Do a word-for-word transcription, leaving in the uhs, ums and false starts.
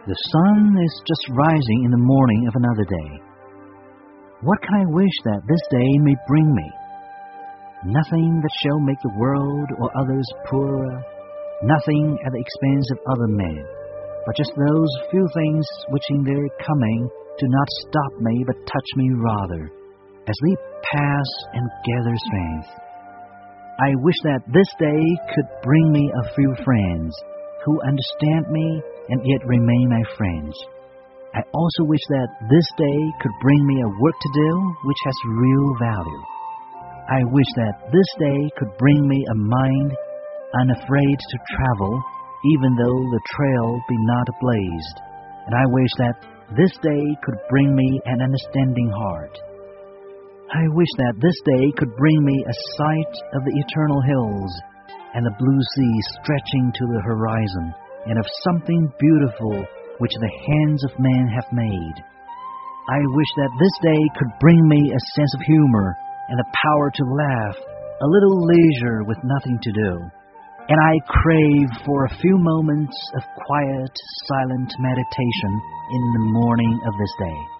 The sun is just rising in the morning of another day. What can I wish that this day may bring me? Nothing that shall make the world or others poorer, nothing at the expense of other men, but just those few things which in their coming do not stop me but touch me rather, as they pass and gather strength. I wish that this day could bring me a few friends who understand me and yet remain my friends. I also wish that this day could bring me a work to do which has real value. I wish that this day could bring me a mind unafraid to travel, even though the trail be not blazed. And I wish that this day could bring me an understanding heart. I wish that this day could bring me a sight of the eternal hills and the blue sea stretching to the horizon, and of something beautiful which the hands of men have made. I wish that this day could bring me a sense of humor and the power to laugh, a little leisure with nothing to do. And I crave for a few moments of quiet, silent meditation in the morning of this day.